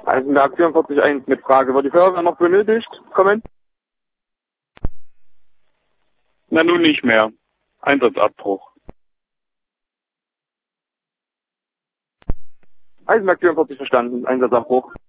Eisenberg 44.1 mit Frage. Wird die Feuerwehr noch benötigt? Kommen? Na nun nicht mehr. Einsatzabbruch. Eisenberg 44 verstanden. Einsatzabbruch.